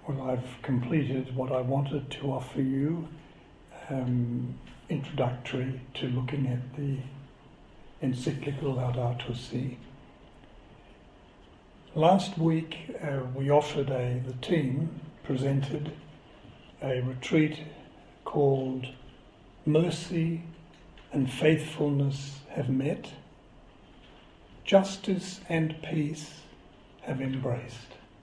Well, I've completed what I wanted to offer you, introductory to looking at the encyclical Laudato Si. Last week we offered the team presented a retreat called Mercy and Faithfulness Have Met, Justice and Peace Have Embraced.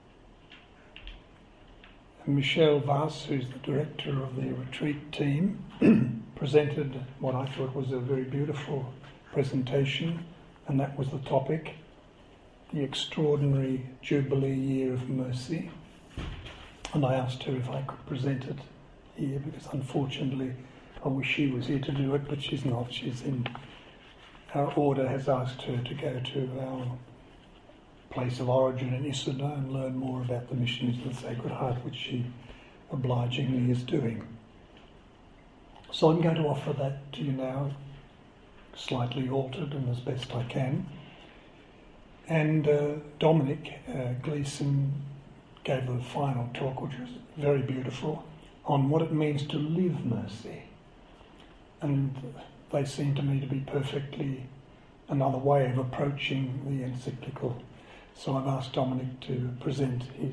Michelle Vass, who's the director of the retreat team, presented what I thought was a very beautiful presentation, and that was the topic, the extraordinary Jubilee Year of Mercy. And I asked her if I could present it here, because unfortunately I wish she was here to do it, but she's not. She's in, our order has asked her to go to our place of origin in Issoudun and learn more about the Missionaries of the Sacred Heart, which she obligingly is doing. So I'm going to offer that to you now, slightly altered and as best I can. And Dominic Gleeson gave the final talk, which was very beautiful, on what it means to live mercy. And they seem to me to be perfectly another way of approaching the encyclical. So I've asked Dominic to present his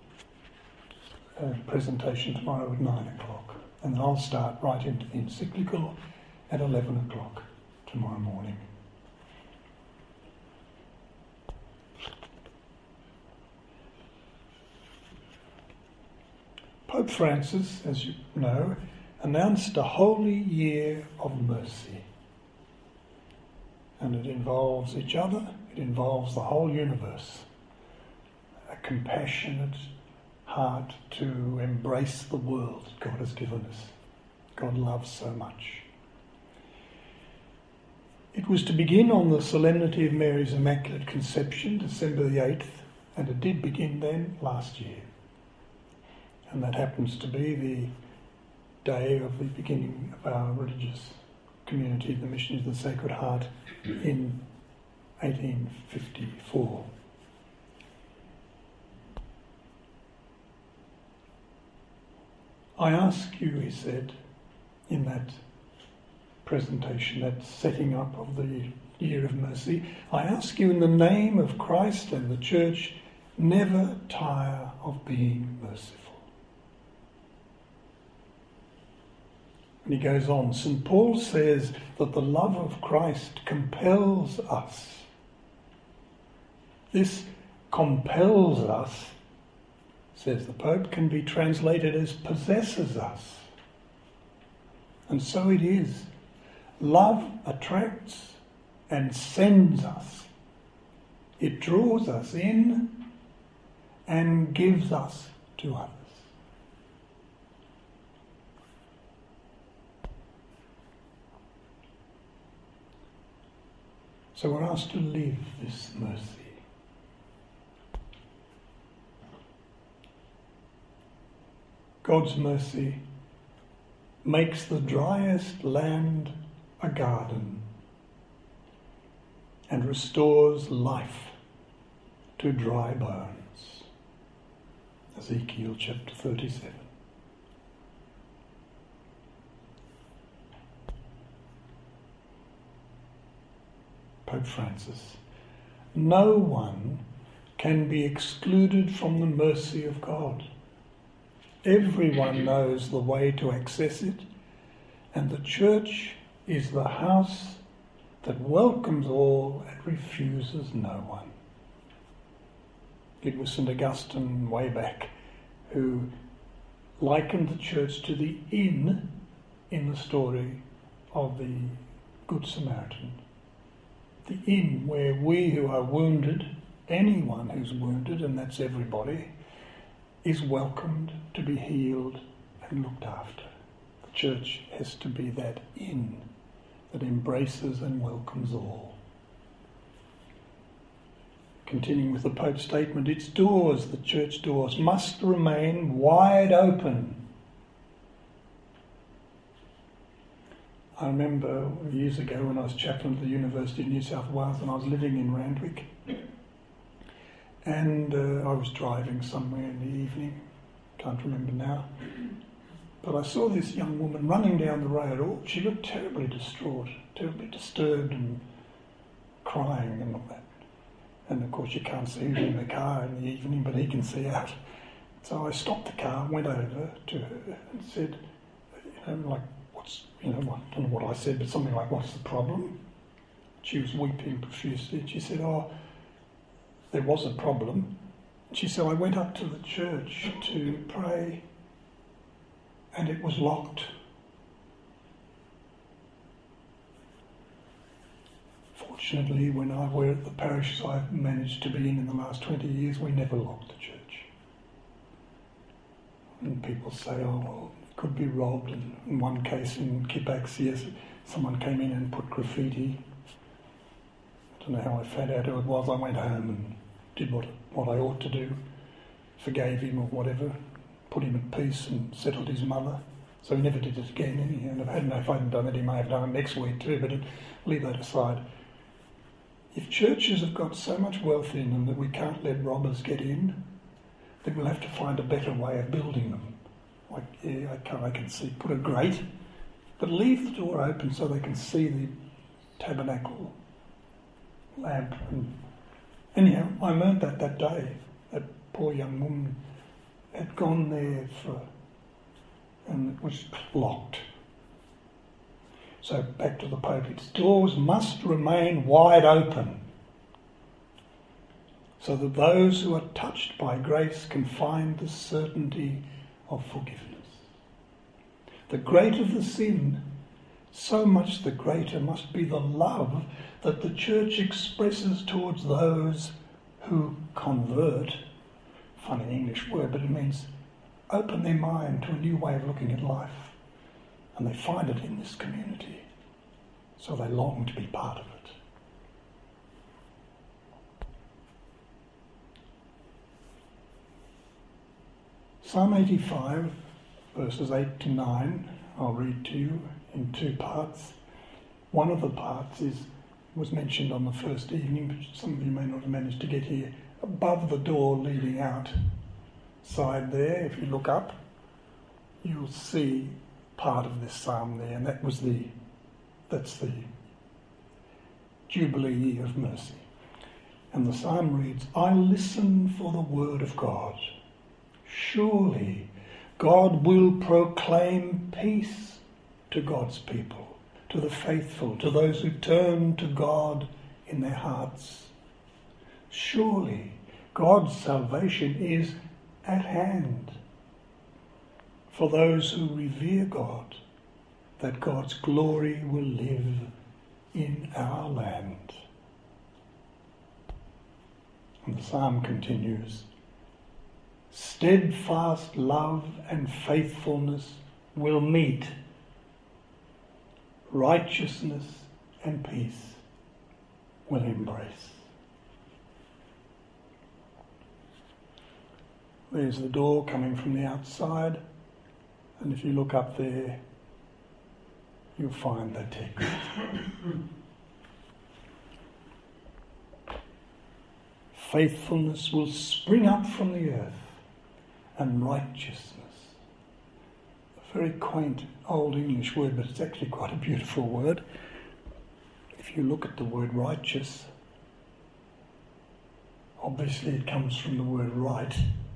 presentation tomorrow at 9 o'clock. And then I'll start right into the encyclical at 11 o'clock tomorrow morning. Pope Francis, as you know, announced a holy year of mercy. And it involves each other, it involves the whole universe. A compassionate heart to embrace the world God has given us. God loves so much. It was to begin on the Solemnity of Mary's Immaculate Conception, December the 8th, and it did begin then last year. And that happens to be the day of the beginning of our religious community, the Missionaries of the Sacred Heart, in 1854. I ask you, he said, in that presentation, that setting up of the Year of Mercy, I ask you in the name of Christ and the Church, never tire of being merciful. And he goes on, St. Paul says that the love of Christ compels us. This compels us, says the Pope, can be translated as possesses us. And so it is. Love attracts and sends us. It draws us in and gives us to others. So we're asked to live this mercy. God's mercy makes the driest land a garden and restores life to dry bones. Ezekiel chapter 37. Pope Francis, no one can be excluded from the mercy of God. Everyone knows the way to access it, and the Church is the house that welcomes all and refuses no one. It was St. Augustine way back who likened the Church to the inn in the story of the Good Samaritan. The inn where we who are wounded, anyone who's wounded, and that's everybody, is welcomed to be healed and looked after. The Church has to be that inn that embraces and welcomes all. Continuing with the Pope's statement, its doors, the church doors, must remain wide open. I remember years ago when I was chaplain at the University of New South Wales and I was living in Randwick, and I was driving somewhere in the evening, can't remember now. But I saw this young woman running down the road. Oh, she looked terribly distraught, terribly disturbed and crying and all that. And of course you can't see who's in the car in the evening, but he can see out. So I stopped the car, went over to her and said, I don't know what I said, but something like, what's the problem? She was weeping profusely. And she said, oh, there was a problem. She said, I went up to the church to pray and it was locked. Fortunately, when we're at the parishes I've managed to be in the last 20 years, we never locked the church. And people say, oh, well, it could be robbed. And in one case in Kipaxi, someone came in and put graffiti. I don't know how I found out who it was. I went home and did what I ought to do, forgave him or whatever, put him at peace and settled his mother. So he never did it again anyhow. And I don't know if I hadn't done it, he may have done it next week too, but leave that aside. If churches have got so much wealth in them that we can't let robbers get in, then we'll have to find a better way of building them. Like, yeah, I can see, put a grate, but leave the door open so they can see the tabernacle lamp. And anyhow, I learned that day. That poor young woman had gone there and it was locked. So back to the Pope, its doors must remain wide open so that those who are touched by grace can find the certainty of forgiveness. The greater the sin, so much the greater must be the love that the Church expresses towards those who convert. Funny English word, but it means open their mind to a new way of looking at life. And they find it in this community. So they long to be part of it. Psalm 85, verses 8 to 9, I'll read to you in two parts. One of the parts was mentioned on the first evening, but some of you may not have managed to get here. Above the door leading outside there, if you look up, you'll see part of this psalm there, and that's the Jubilee of Mercy. And the psalm reads, I listen for the word of God. Surely God will proclaim peace to God's people, to the faithful, to those who turn to God in their hearts. Surely God's salvation is at hand for those who revere God, that God's glory will live in our land. And the psalm continues, steadfast love and faithfulness will meet, righteousness and peace will embrace. There's the door coming from the outside, and if you look up there, you'll find the text. Faithfulness will spring up from the earth, and righteousness. A very quaint old English word, but it's actually quite a beautiful word. If you look at the word righteous, obviously it comes from the word right.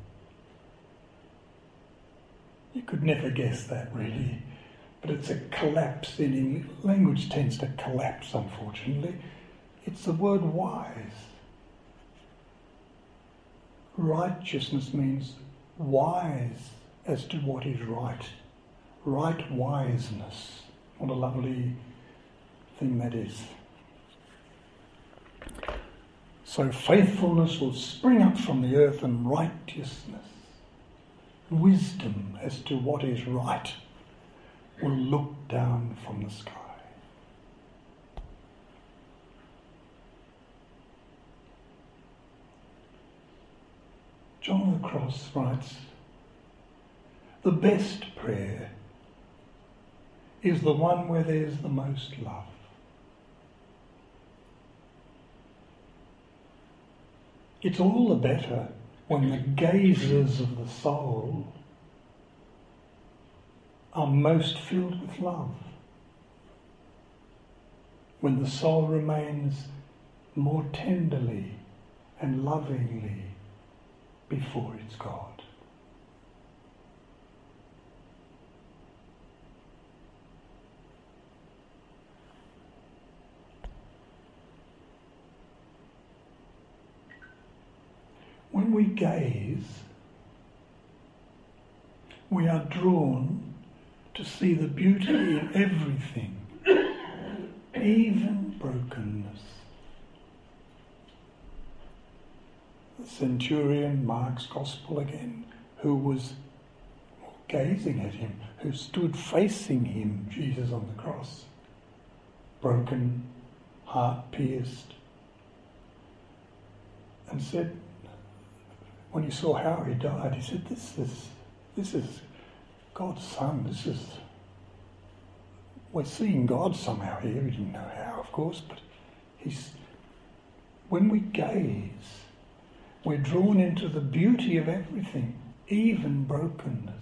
You could never guess that, really. But it's a collapse in English. Language tends to collapse, unfortunately. It's the word wise. Righteousness means wise as to what is right. Right wiseness. What a lovely thing that is. So faithfulness will spring up from the earth, and righteousness, wisdom as to what is right, will look down from the sky. John of the Cross writes, the best prayer is the one where there's the most love. It's all the better when the gazes of the soul are most filled with love. When the soul remains more tenderly and lovingly before its God. When we gaze, we are drawn to see the beauty in everything, even brokenness. The centurion, Mark's Gospel again, who was gazing at him, who stood facing him, Jesus on the cross, broken, heart pierced, and said, when he saw how he died, he said, this is God's Son. We're seeing God somehow here. We didn't know how, of course, but when we gaze, we're drawn into the beauty of everything, even brokenness.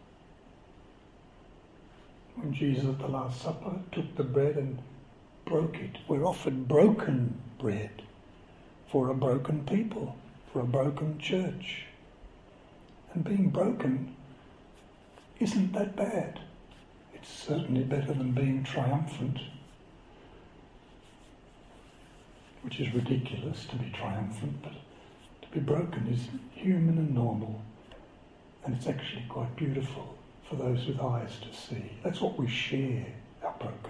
When Jesus at the Last Supper took the bread and broke it, we're offered broken bread for a broken people, for a broken church. And being broken isn't that bad. It's certainly better than being triumphant, which is ridiculous to be triumphant, but to be broken is human and normal, and it's actually quite beautiful for those with eyes to see. That's what we share, our brokenness.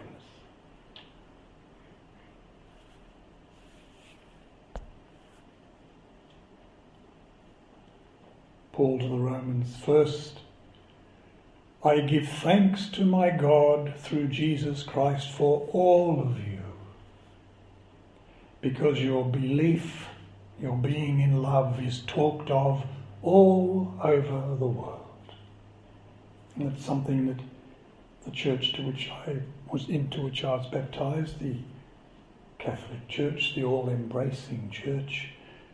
Paul to the Romans, first, I give thanks to my God through Jesus Christ for all of you, because your belief, your being in love is talked of all over the world. And that's something that the church to which I was baptised, the Catholic Church, the all-embracing church,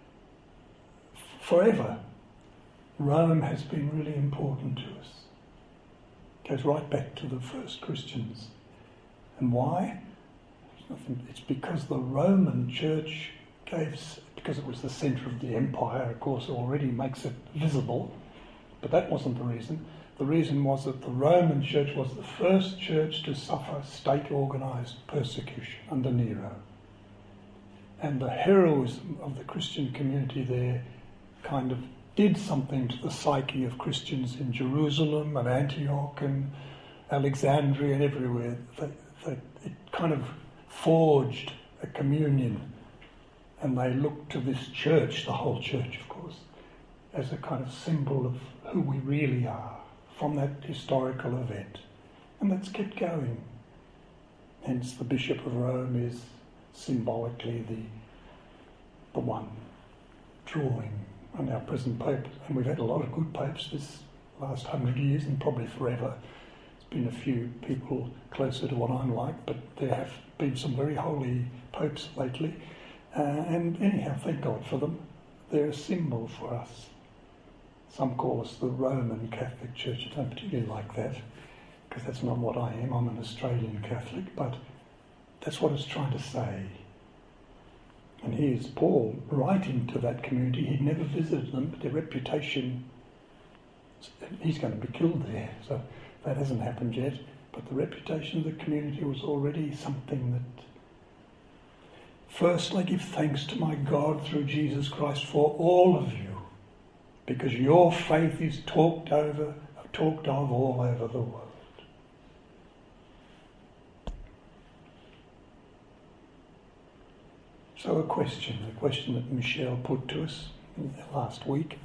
forever, Rome has been really important to us. It goes right back to the first Christians. And why? It's because the Roman Church because it was the centre of the empire, of course, already makes it visible, but that wasn't the reason. The reason was that the Roman Church was the first church to suffer state-organised persecution under Nero. And the heroism of the Christian community there kind of did something to the psyche of Christians in Jerusalem and Antioch and Alexandria and everywhere. It kind of forged a communion, and they looked to this church, the whole church of course, as a kind of symbol of who we really are from that historical event. And that's kept going. Hence the Bishop of Rome is symbolically the one drawing on our present Pope. And we've had a lot of good popes this last 100 years and probably forever. There's been a few people closer to what I'm like, but there have been some very holy popes lately. And anyhow, thank God for them. They're a symbol for us. Some call us the Roman Catholic Church. I don't particularly like that, because that's not what I am. I'm an Australian Catholic, but that's what it's trying to say. And here's Paul writing to that community. He'd never visited them, but their reputation, he's going to be killed there, so that hasn't happened yet. But the reputation of the community was already something that, first, I give thanks to my God through Jesus Christ for all of you, because your faith is talked of all over the world. So a question that Michelle put to us last week,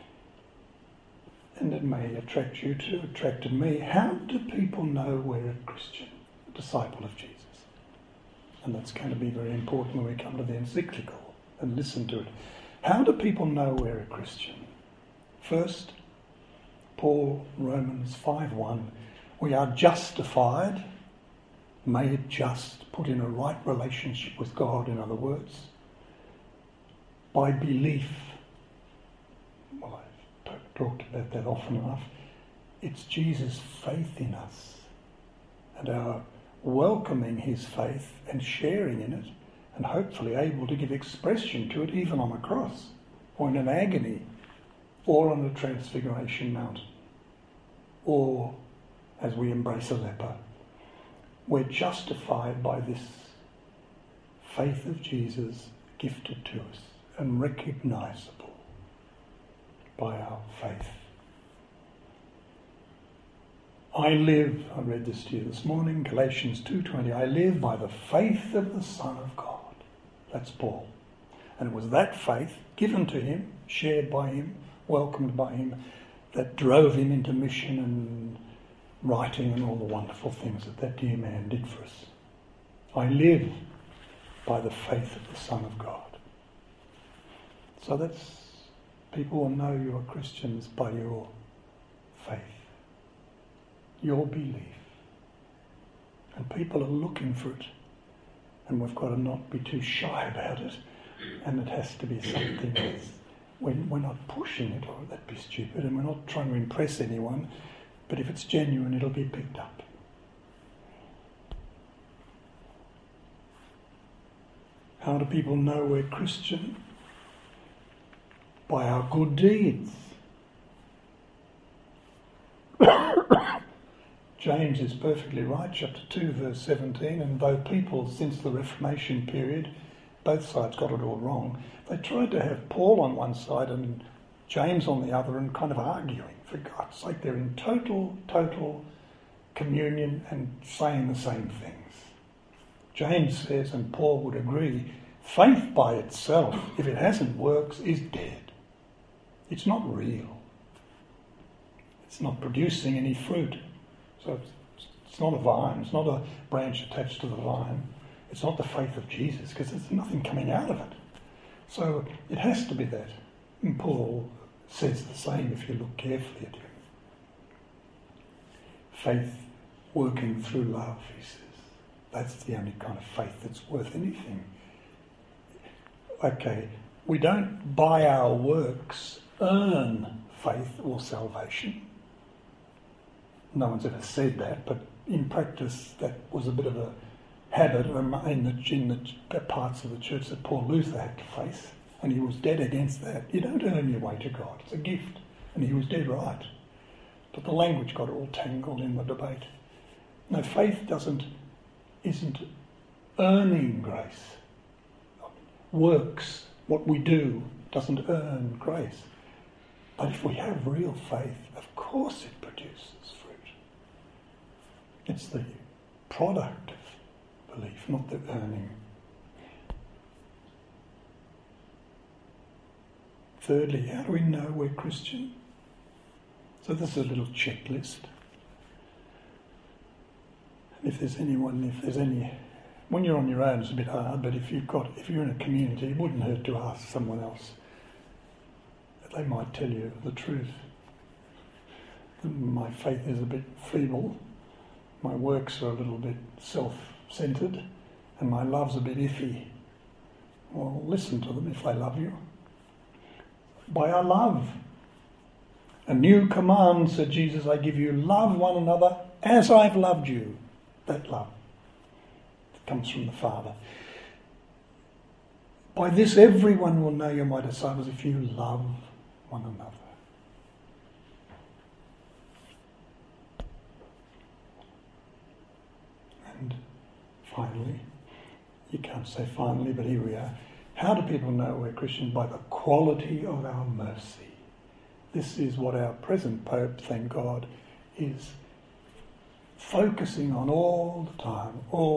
and it may attract you too, attracted me. How do people know we're a Christian, a disciple of Jesus? And that's going to be very important when we come to the encyclical and listen to it. How do people know we're a Christian? First, Paul, Romans 5:1, we are justified, made just, put in a right relationship with God, in other words, by belief. Well, I've talked about that often enough. It's Jesus' faith in us and our welcoming his faith and sharing in it and hopefully able to give expression to it even on a cross or in an agony or on a transfiguration mountain or as we embrace a leper. We're justified by this faith of Jesus gifted to us and recognisable by our faith. I read this to you this morning, Galatians 2:20, I live by the faith of the Son of God. That's Paul. And it was that faith given to him, shared by him, welcomed by him, that drove him into mission and writing and all the wonderful things that dear man did for us. I live by the faith of the Son of God. So people will know you're Christians by your faith, your belief. And people are looking for it. And we've got to not be too shy about it. And it has to be something that's, we're not pushing it, or that'd be stupid, and we're not trying to impress anyone. But if it's genuine, it'll be picked up. How do people know we're Christian? By our good deeds. James is perfectly right, chapter 2, verse 17, and though people since the Reformation period, both sides got it all wrong, they tried to have Paul on one side and James on the other and kind of arguing. For God's sake, they're in total communion and saying the same things. James says, and Paul would agree, faith by itself, if it hasn't works, is dead. It's not real. It's not producing any fruit. So it's not a vine, it's not a branch attached to the vine. It's not the faith of Jesus, because there's nothing coming out of it. So it has to be that. And Paul says the same if you look carefully at him. Faith working through love, he says. That's the only kind of faith that's worth anything. Okay, we don't by our works earn faith or salvation. No one's ever said that, but in practice that was a bit of a habit in the parts of the church that Paul Luther had to face, and he was dead against that. You don't earn your way to God, it's a gift, and he was dead right. But the language got all tangled in the debate. No, faith isn't earning grace. Works, what we do, doesn't earn grace. But if we have real faith, of course it produces fruit. It's the product of belief, not the earning. Thirdly, how do we know we're Christian? So this is a little checklist. If there's any, when you're on your own it's a bit hard, but if you're in a community, it wouldn't hurt to ask someone else. They might tell you the truth. My faith is a bit feeble, my works are a little bit self-centred, and my love's a bit iffy. Well, listen to them if they love you. By our love. A new command, said Jesus, I give you, love one another as I've loved you. That love comes from the Father. By this everyone will know you're my disciples if you love one another. And finally, you can't say finally, but here we are. How do people know we're Christians? By the quality of our mercy. This is what our present Pope, thank God, is focusing on all the time.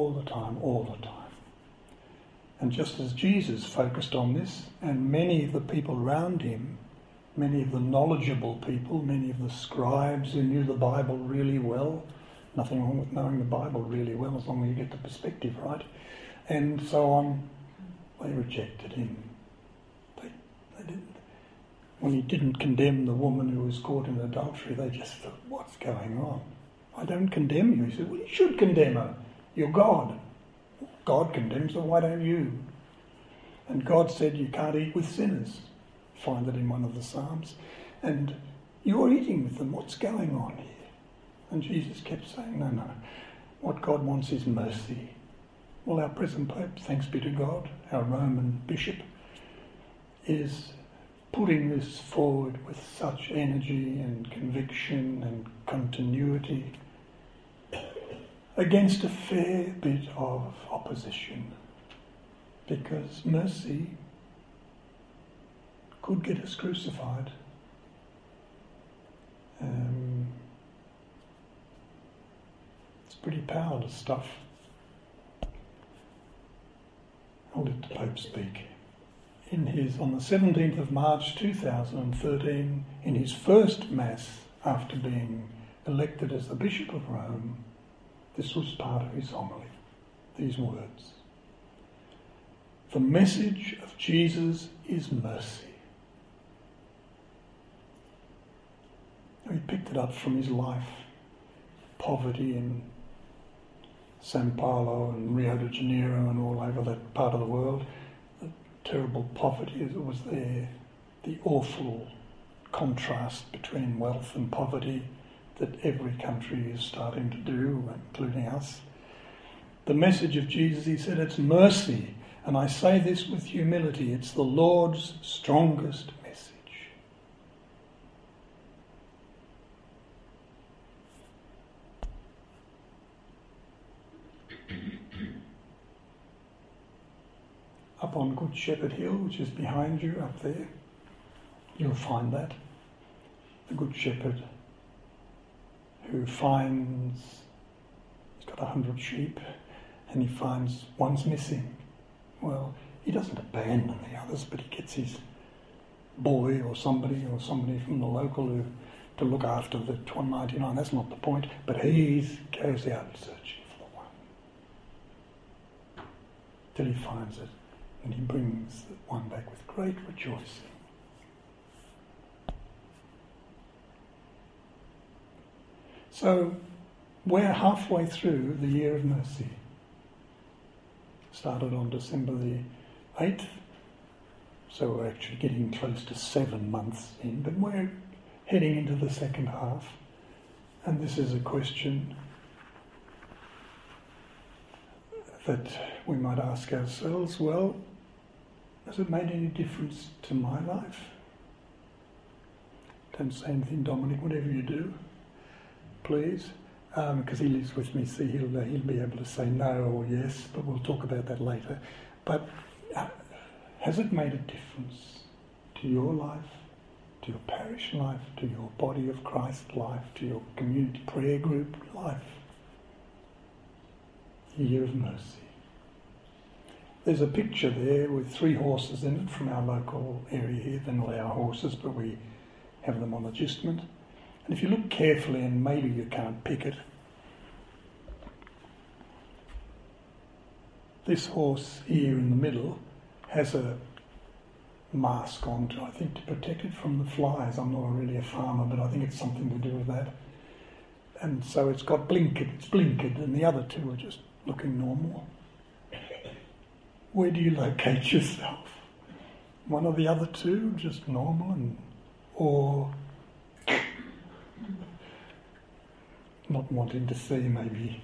And just as Jesus focused on this, and many of the people around him, many of the knowledgeable people, many of the scribes who knew the Bible really well, nothing wrong with knowing the Bible really well as long as you get the perspective right, and so on, they rejected him. They didn't. When he didn't condemn the woman who was caught in adultery, they just thought, what's going on? I don't condemn you. He said, well, you should condemn her. You're God. God condemns her, why don't you? And God said you can't eat with sinners. Find that in one of the Psalms. And You're eating with them. What's going on here? And Jesus kept saying, no. What God wants is mercy. Well, our present Pope, thanks be to God, our Roman Bishop, is putting this forward with such energy and conviction and continuity against a fair bit of opposition, because mercy could get us crucified. It's pretty powerless stuff. I'll let the Pope speak. On the 17th of March 2013, in his first Mass after being elected as the Bishop of Rome, this was part of his homily, these words: "The message of Jesus is mercy." He picked it up from his life, poverty in Sao Paulo and Rio de Janeiro and all over that part of the world, the terrible poverty that was there, the awful contrast between wealth and poverty that every country is starting to do, including us. The message of Jesus, he said, it's mercy, and I say this with humility, it's the Lord's strongest message. Up on Good Shepherd Hill, which is behind you up there, you'll find that. The Good Shepherd who finds, he's got 100 sheep and he finds one's missing. Well, he doesn't abandon the others, but he gets his boy or somebody from the local to look after the 199. That's not the point, but he goes out searching for the one till he finds it. And he brings the one back with great rejoicing. So we're halfway through the Year of Mercy. Started on December the 8th, so we're actually getting close to 7 months in, but we're heading into the second half. And this is a question that we might ask ourselves, well, has it made any difference to my life? Don't say anything, Dominic, whatever you do, please, because he lives with me, so he'll be able to say no or yes, but we'll talk about that later. But has it made a difference to your life, to your parish life, to your Body of Christ life, to your community prayer group life? The Year of Mercy. There's a picture there with 3 horses in it from our local area here. They're not our horses, but we have them on adjustment. And if you look carefully, and maybe you can't pick it, this horse here in the middle has a mask on, I think, to protect it from the flies. I'm not really a farmer, but I think it's something to do with that. And so it's blinkered, and the other 2 are just looking normal. Where do you locate yourself? One of the other 2, just normal, or not wanting to see, maybe.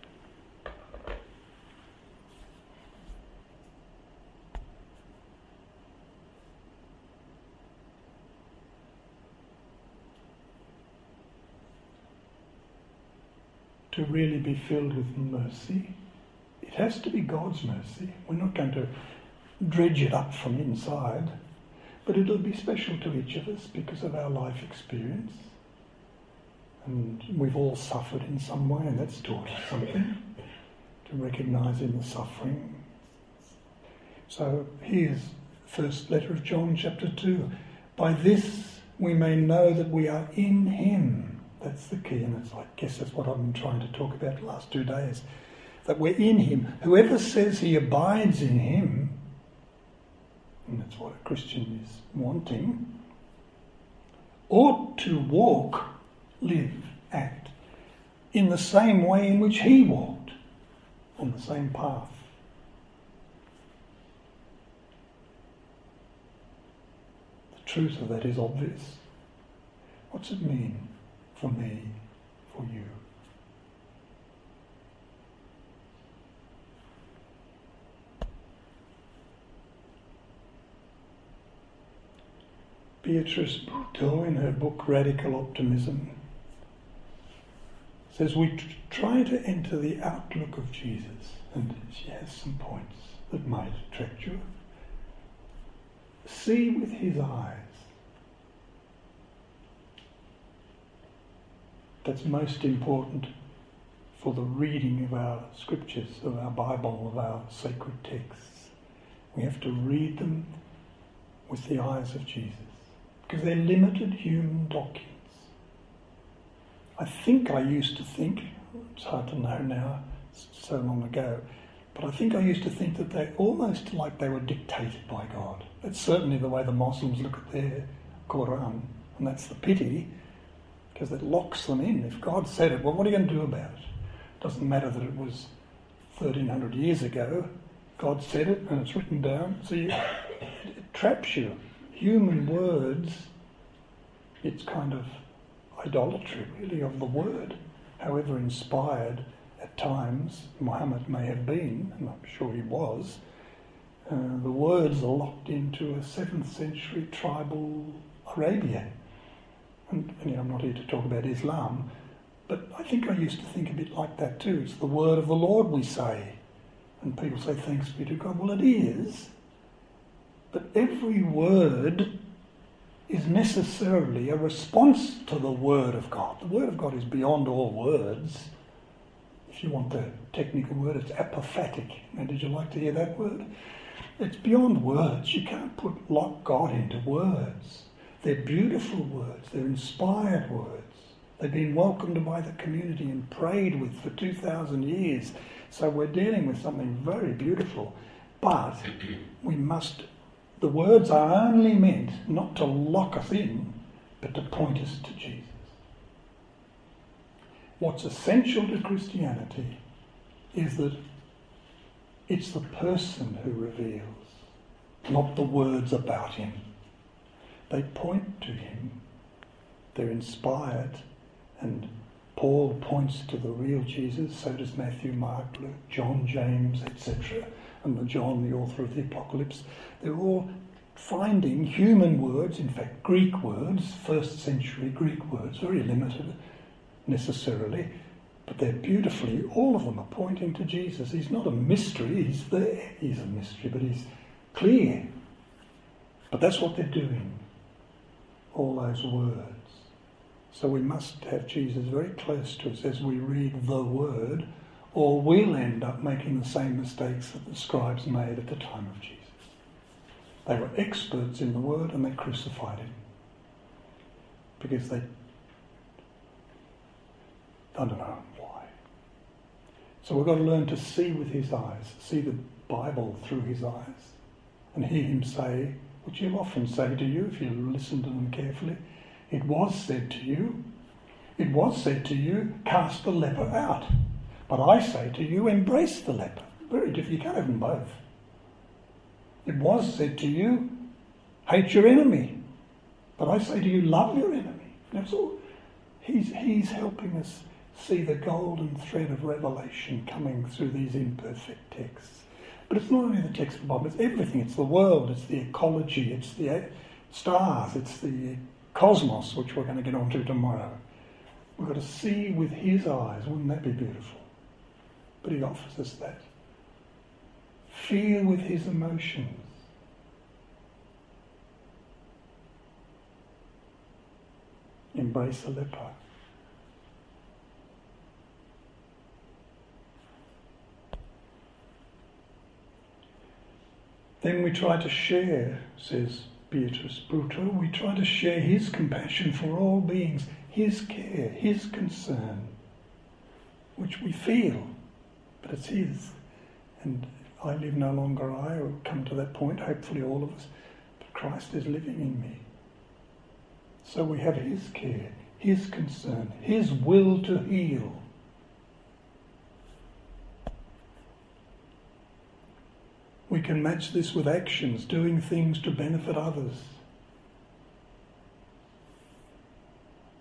To really be filled with mercy, it has to be God's mercy. We're not going to dredge it up from inside, but it'll be special to each of us because of our life experience. And we've all suffered in some way, and that's taught us something, to recognise in the suffering. So here's the first letter of John, chapter 2. By this we may know that we are in him. That's the key, and I guess that's what I've been trying to talk about the last 2 days. That we're in him. Whoever says he abides in him, and that's what a Christian is wanting, ought to walk, live, act in the same way in which he walked, on the same path. The truth of that is obvious. What's it mean for me, for you? Beatrice Brutto, in her book Radical Optimism, says we try to enter the outlook of Jesus, and she has some points that might attract you. See with his eyes. That's most important for the reading of our scriptures, of our Bible, of our sacred texts. We have to read them with the eyes of Jesus, because they're limited human documents. I used to think, it's hard to know now, it's so long ago, but I used to think that they're almost like they were dictated by God. That's certainly the way the Muslims look at their Quran, and that's the pity, because it locks them in. If God said it, well, what are you going to do about it? It doesn't matter that it was 1,300 years ago. God said it, and it's written down, so it traps you. Human words, it's kind of idolatry, really, of the word, however inspired at times Muhammad may have been, and I'm sure he was. The words are locked into a 7th century tribal Arabia. And I'm not here to talk about Islam, but I used to think a bit like that too. It's the word of the Lord we say. And people say, thanks be to God. Well, it is. But every word is necessarily a response to the Word of God. The Word of God is beyond all words. If you want the technical word, it's apophatic. Now, did you like to hear that word? It's beyond words. You can't lock God into words. They're beautiful words. They're inspired words. They've been welcomed by the community and prayed with for 2,000 years. So we're dealing with something very beautiful. But the words are only meant not to lock us in, but to point us to Jesus. What's essential to Christianity is that it's the person who reveals, not the words about him. They point to him. They're inspired, and Paul points to the real Jesus, so does Matthew, Mark, Luke, John, James, etc., and the John, the author of the Apocalypse. They're all finding human words, in fact Greek words, 1st century Greek words, very limited necessarily, but they're beautifully, all of them are pointing to Jesus. He's not a mystery, he's there. He's a mystery, but he's clear. But that's what they're doing, all those words. So we must have Jesus very close to us as we read the Word, or we'll end up making the same mistakes that the scribes made at the time of Jesus. They were experts in the Word and they crucified him because I don't know why. So we've got to learn to see with his eyes, see the Bible through his eyes, and hear him say, which he'll often say to you if you listen to them carefully, it was said to you, cast the leper out. But I say to you, embrace the leper. Very different, you can't have them both. It was said to you, hate your enemy. But I say to you, love your enemy. That's all. He's helping us see the golden thread of revelation coming through these imperfect texts. But it's not only the text of the Bible, it's everything. It's the world, it's the ecology, it's the stars, it's the cosmos, which we're going to get onto tomorrow. We've got to see with his eyes. Wouldn't that be beautiful? But he offers us that. Feel with his emotions. Embrace a leper. Then we try to share, says Beatrice Brutto, we try to share his compassion for all beings, his care, his concern, which we feel, but it's his. And I live no longer I, will come to that point, hopefully all of us, but Christ is living in me. So we have his care, his concern, his will to heal. We can match this with actions, doing things to benefit others.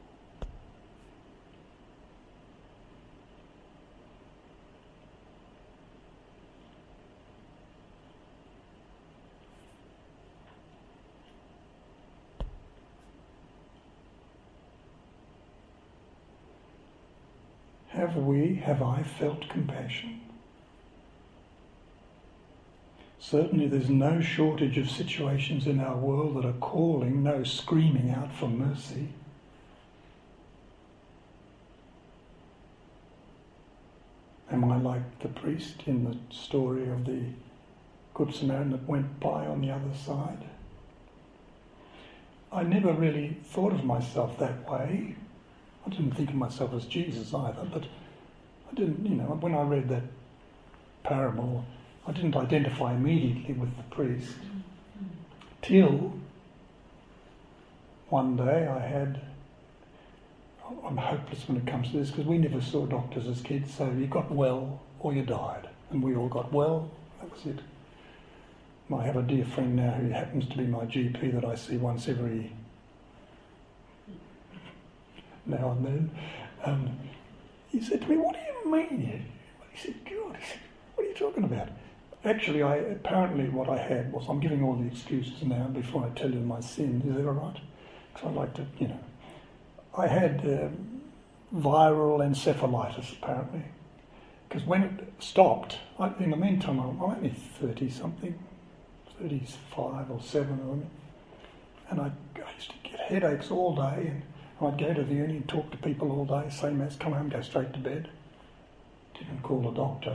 have I felt compassion? Certainly there's no shortage of situations in our world that are calling, no screaming out for mercy. Am I like the priest in the story of the Good Samaritan that went by on the other side? I never really thought of myself that way. I didn't think of myself as Jesus either, but I didn't, when I read that parable, I didn't identify immediately with the priest. Till one day I'm hopeless when it comes to this because we never saw doctors as kids, so you got well or you died. And we all got well, that was it. I have a dear friend now who happens to be my GP that I see once every now and then. He said to me, "What do you mean?" He said, "God," he said, "what are you talking about?" Actually, apparently what I had was, I'm giving all the excuses now before I tell you my sin, is that all right? Because I like to, I had viral encephalitis apparently. Because when it stopped, in the meantime, I'm only 30-something, 35 or 7 or something, and I used to get headaches all day, and I'd go to the uni and talk to people all day, same as come home, go straight to bed. Didn't call a doctor.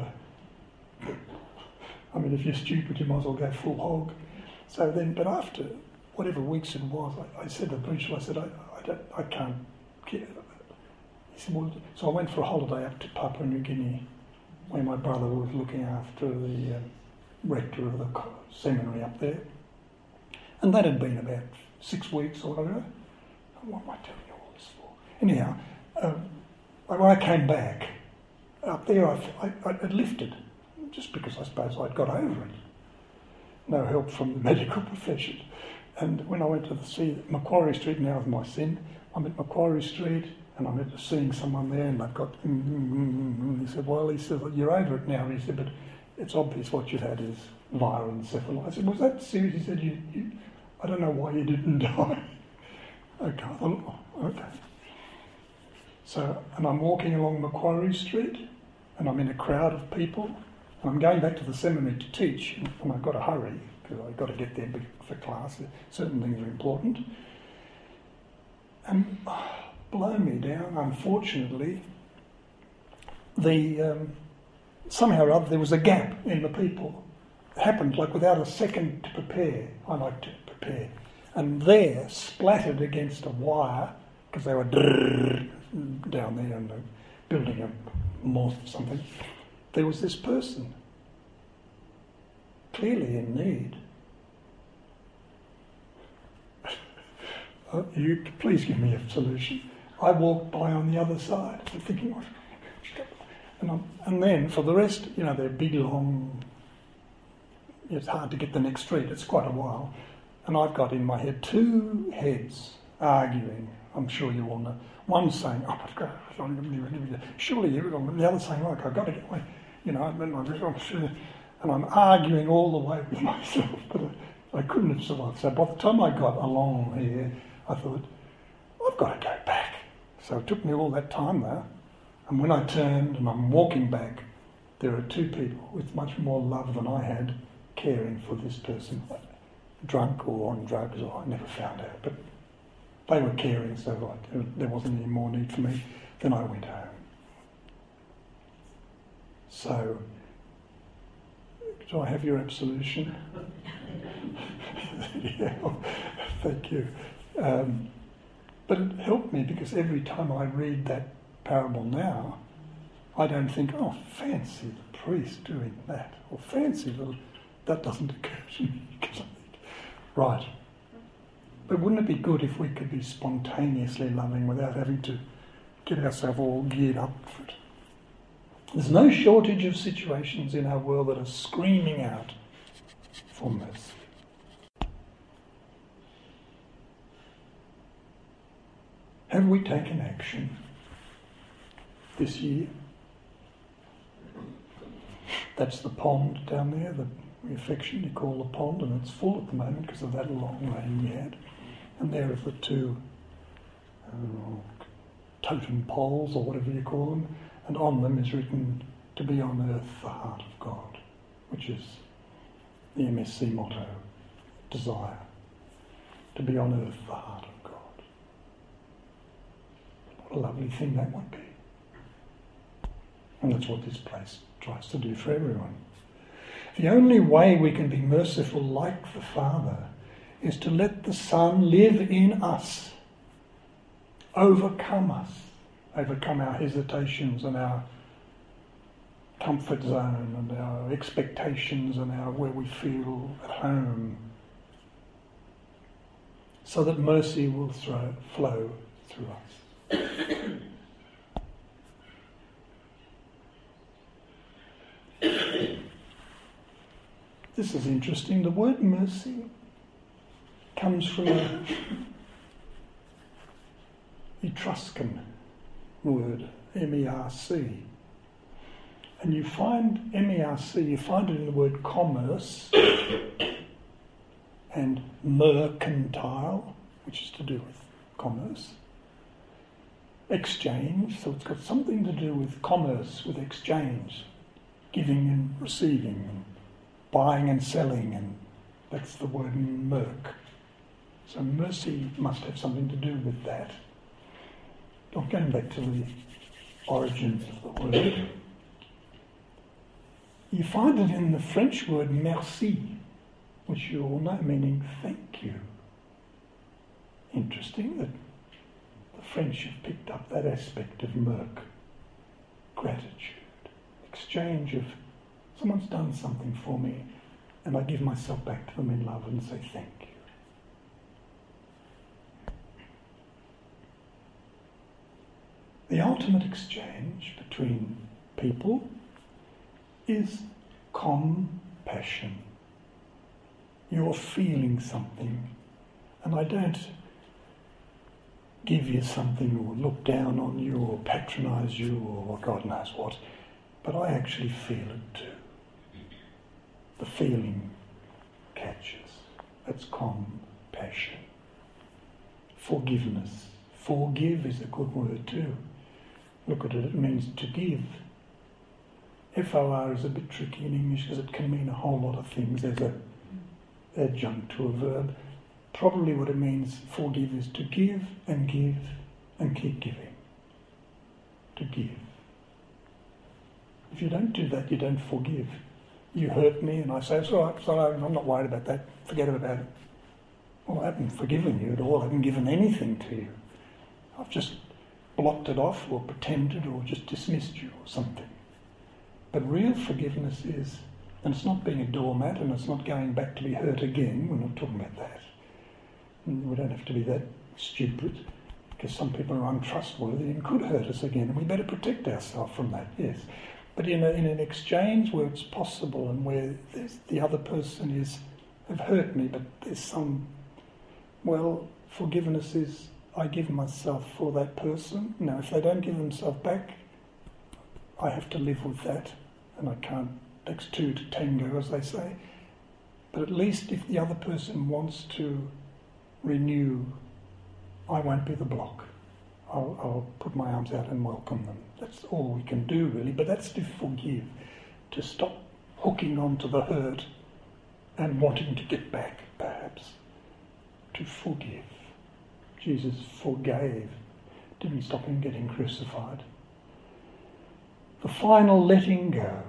I mean, if you're stupid, you might as well go full hog. So then, but after whatever weeks it was, I said to the preacher, I said, I can't get it. He said, well, so I went for a holiday up to Papua New Guinea, where my brother was looking after the rector of the seminary up there. And that had been about 6 weeks or whatever. What am I telling you all this for? Anyhow, when I came back, up there I'd lifted, just because I suppose I'd got over it. No help from the medical profession. And when I went to see Macquarie Street, now with my sin, I'm at Macquarie Street and I'm seeing someone there and they've got... He said, well, he said, you're over it now. He said, but it's obvious what you've had is viral encephalitis. I said, was that serious? He said, you I don't know why you didn't die. Okay, I thought, okay. So, and I'm walking along Macquarie Street and I'm in a crowd of people and I'm going back to the seminary to teach and I've got to hurry because I've got to get there for class. Certain things are important. And blow me down, unfortunately, somehow or other there was a gap in the people. It happened like without a second to prepare. I like to prepare. And there, splattered against a wire, because they were down there in the building a mosque or something, there was this person, clearly in need. You please give me a solution. I walked by on the other side, thinking, and then for the rest, they're big, long. It's hard to get the next street. It's quite a while. And I've got in my head 2 heads arguing. I'm sure you all know. One saying, surely you're wrong. And the other saying, look, I've got to get away. And I'm arguing all the way with myself, but I couldn't have survived. So by the time I got along here, I thought, I've got to go back. So it took me all that time though. And when I turned and I'm walking back, there are 2 people with much more love than I had caring for this person. Drunk or on drugs, or I never found out, but they were caring, so there wasn't any more need for me. Then I went home. So, do I have your absolution? Yeah, thank you. But it helped me because every time I read that parable now, I don't think, oh, fancy the priest doing that, or fancy that doesn't occur to me. Right. But wouldn't it be good if we could be spontaneously loving without having to get ourselves all geared up for it? There's no shortage of situations in our world that are screaming out for mercy. Have we taken action this year? That's the pond down there, we affectionately call the pond, and it's full at the moment because of that long rain we had. And there are the 2 totem poles, or whatever you call them, and on them is written, to be on earth the heart of God, which is the MSC motto, desire. To be on earth the heart of God. What a lovely thing that would be. And that's what this place tries to do for everyone. The only way we can be merciful like the Father is to let the Son live in us, overcome our hesitations and our comfort zone and our expectations and our where we feel at home, so that mercy will flow through us. This is interesting. The word mercy comes from an Etruscan word, M-E-R-C. And you find M-E-R-C, you find it in the word commerce and mercantile, which is to do with commerce. Exchange, so it's got something to do with commerce, with exchange, giving and receiving, and buying and selling, and that's the word merc. So mercy must have something to do with that. I'm going back to the origins of the word. You find it in the French word merci, which you all know, meaning thank you. Interesting that the French have picked up that aspect of merc, gratitude, exchange of someone's done something for me and I give myself back to them in love and say thank you. The ultimate exchange between people is compassion. You're feeling something, and I don't give you something or look down on you or patronise you or God knows what, but I actually feel it too. The feeling catches. That's compassion. Forgiveness. Forgive is a good word too. Look at it, it means to give. F-O-R is a bit tricky in English because it can mean a whole lot of things as an adjunct to a verb. Probably what it means, forgive, is to give and keep giving. To give. If you don't do that, you don't forgive. You hurt me and I say, it's all right, I'm not worried about that, forget about it. Well, I haven't forgiven you at all, I haven't given anything to you. I've just blocked it off or pretended or just dismissed you or something. But real forgiveness is, and it's not being a doormat and it's not going back to be hurt again, we're not talking about that. We don't have to be that stupid, because some people are untrustworthy and could hurt us again, and we better protect ourselves from that, yes. But in an exchange where it's possible and where the other person have hurt me, but there's some, well, forgiveness is, I give myself for that person. Now, if they don't give themselves back, I have to live with that, and I can't, it takes two to tango, as they say. But at least if the other person wants to renew, I won't be the block. I'll put my arms out and welcome them. That's all we can do, really. But that's to forgive, to stop hooking onto the hurt and wanting to get back, perhaps. To forgive. Jesus forgave, didn't stop him getting crucified. The final letting go.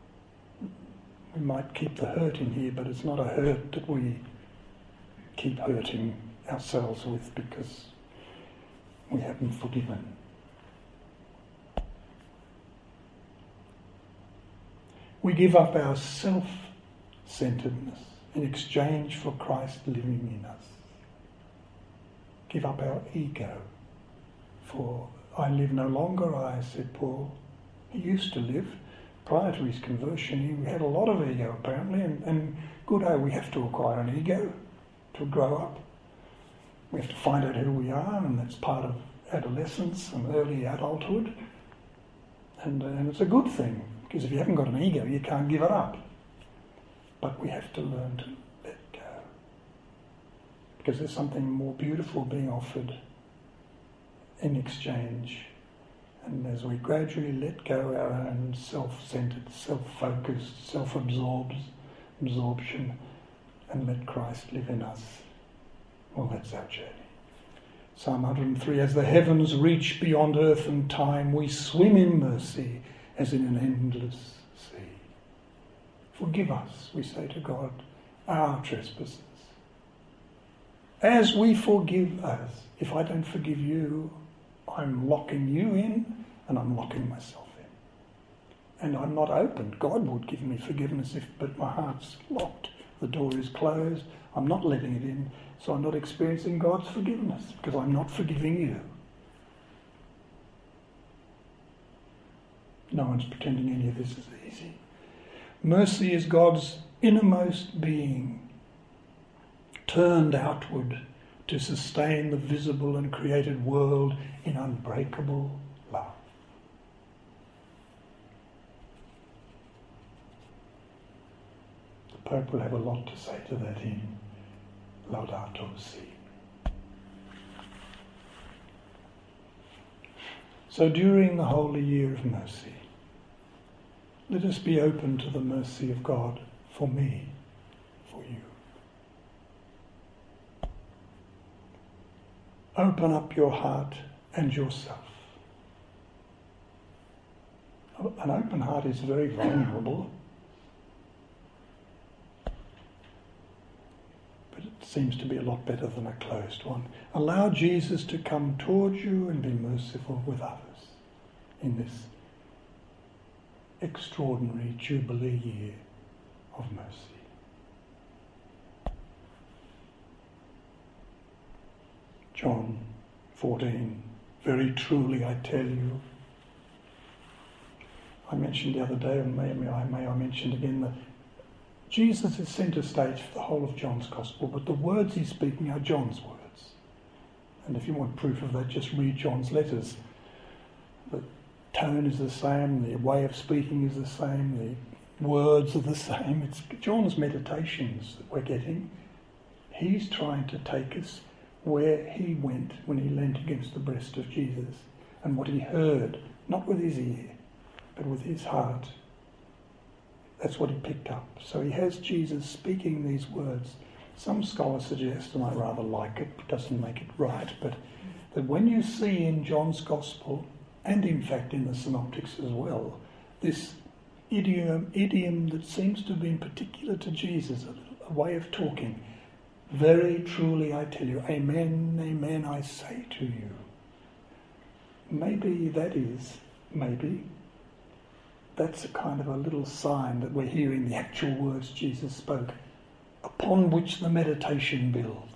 We might keep the hurt in here, but it's not a hurt that we keep hurting ourselves with because we haven't forgiven. We give up our self-centeredness in exchange for Christ living in us. Give up our ego. For I live no longer I, said Paul. He used to live. Prior to his conversion, he had a lot of ego apparently, and good, we have to acquire an ego to grow up. We have to find out who we are, and that's part of adolescence and early adulthood. And it's a good thing, because if you haven't got an ego, you can't give it up. But we have to learn to let go. Because there's something more beautiful being offered in exchange. And as we gradually let go our own self-centered, self-focused, self-absorption, and let Christ live in us, well, that's our journey. Psalm 103, as the heavens reach beyond earth and time, we swim in mercy as in an endless sea. Forgive us, we say to God, our trespasses. As we forgive us. If I don't forgive you, I'm locking you in and I'm locking myself in. And I'm not open. God would give me forgiveness, but my heart's locked. The door is closed. I'm not letting it in. So I'm not experiencing God's forgiveness because I'm not forgiving you. No one's pretending any of this is easy. Mercy is God's innermost being, turned outward to sustain the visible and created world in unbreakable love. The Pope will have a lot to say to that in Laudato Si. So during the Holy Year of Mercy, let us be open to the mercy of God for me, for you. Open up your heart and yourself. An open heart is very vulnerable, but it seems to be a lot better than a closed one. Allow Jesus to come towards you and be merciful with others in this extraordinary Jubilee year of mercy. John 14, very truly I tell you. I mentioned the other day, and may I mention again, that Jesus is centre stage for the whole of John's Gospel, but the words he's speaking are John's words. And if you want proof of that, just read John's letters. The tone is the same, the way of speaking is the same, the words are the same. It's John's meditations that we're getting. He's trying to take us where he went when he leant against the breast of Jesus and what he heard, not with his ear, but with his heart. That's what he picked up. So he has Jesus speaking these words. Some scholars suggest, and I rather like it, it doesn't make it right, but that when you see in John's Gospel, and in fact in the Synoptics as well, this idiom that seems to have been particular to Jesus, a way of talking. Very truly I tell you, amen, amen, I say to you. Maybe that's a kind of a little sign that we're hearing the actual words Jesus spoke, upon which the meditation builds.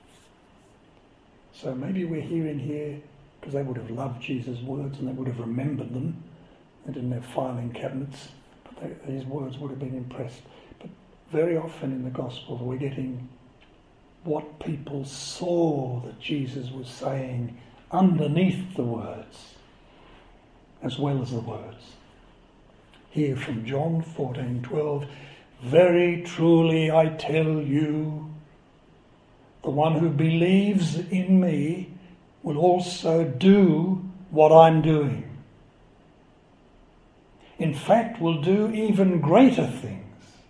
So maybe we're hearing here, because they would have loved Jesus' words and they would have remembered them. They didn't have filing cabinets, but these words would have been impressed. But very often in the Gospels we're getting what people saw that Jesus was saying underneath the words, as well as the words. Here from John 14:12, very truly I tell you, the one who believes in me will also do what I'm doing. In fact, will do even greater things.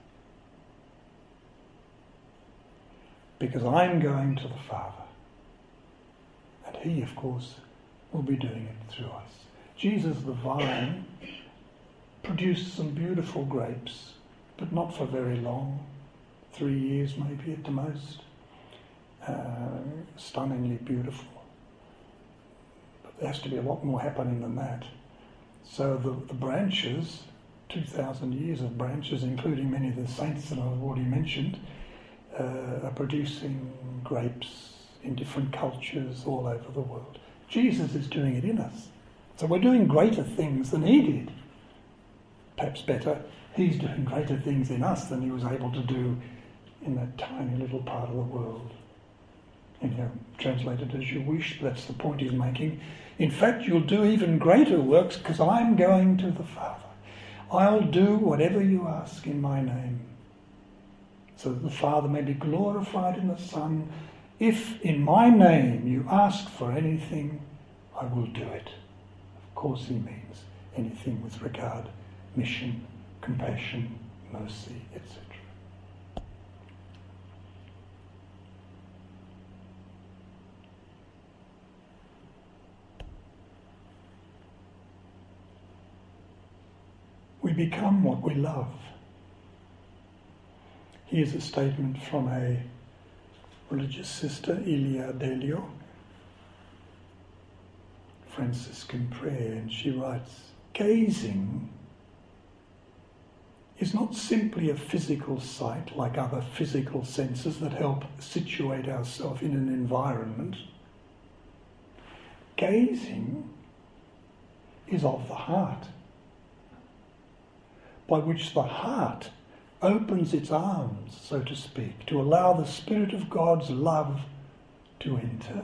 Because I'm going to the Father. And he, of course, will be doing it through us. Jesus, the vine, produced some beautiful grapes, but not for very long. 3 years maybe at the most. Stunningly beautiful. But there has to be a lot more happening than that. So the branches, 2,000 years of branches, including many of the saints that I've already mentioned, are producing grapes in different cultures all over the world. Jesus is doing it in us. So we're doing greater things than he did. Perhaps better, he's doing greater things in us than he was able to do in that tiny little part of the world. Translate it as you wish, but that's the point he's making. In fact, you'll do even greater works because I'm going to the Father. I'll do whatever you ask in my name, so that the Father may be glorified in the Son. If in my name you ask for anything, I will do it. Of course he means anything with regard, mission, compassion, mercy, etc. We become what we love. Here's a statement from a religious sister, Ilia Delio, Franciscan prayer, and she writes, "Gazing is not simply a physical sight like other physical senses that help situate ourselves in an environment. Gazing is of the heart, by which the heart opens its arms, so to speak, to allow the Spirit of God's love to enter.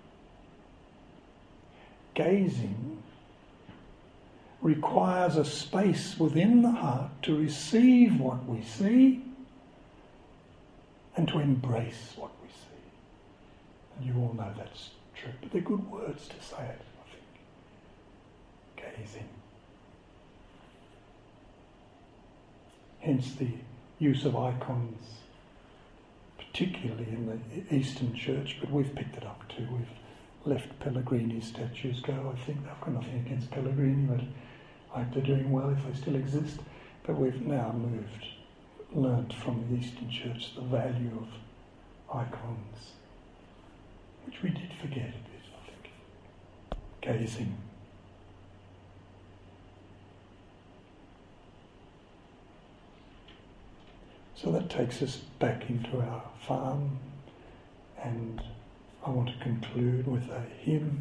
Gazing requires a space within the heart to receive what we see and to embrace what we see." And you all know that's true, but they're good words to say it, I think. Gazing. Hence the use of icons, particularly in the Eastern Church, but we've picked it up too. We've left Pellegrini statues go. I think I've got nothing against Pellegrini, but I hope they're doing well if they still exist. But we've now learnt from the Eastern Church the value of icons, which we did forget a bit, I think. Gazing. So that takes us back into our farm, and I want to conclude with a hymn.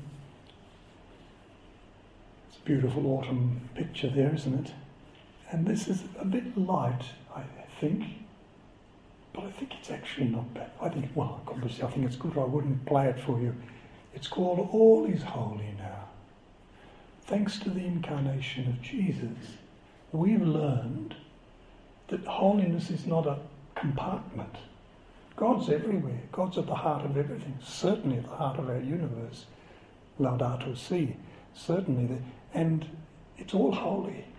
It's a beautiful autumn picture there, isn't it? And this is a bit light, I think, but I think it's actually not bad. Obviously I think it's good, or I wouldn't play it for you. It's called "All is Holy Now." Thanks to the incarnation of Jesus, we've learned that holiness is not a compartment. God's everywhere. God's at the heart of everything. Certainly at the heart of our universe. Laudato Si. Certainly. And it's all holy.